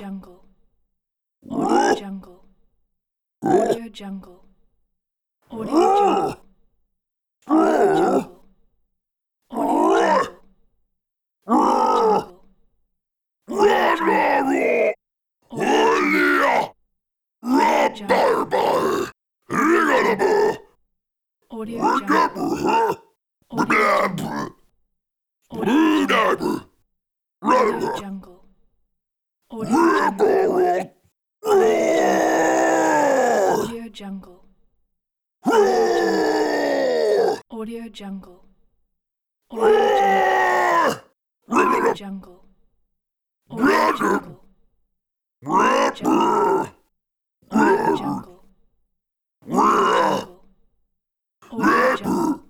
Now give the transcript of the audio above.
Jungle. Audio Jungle. Audio Jungle. Audio Jungle. Audio Jungle. Audio Jungle. Audio Jungle. Audio Jungle. Audio Jungle. Audio Jungle. Audio Jungle. Audio Jungle. Audio Jungle. Audio Jungle. Audio Jungle. Audio Jungle.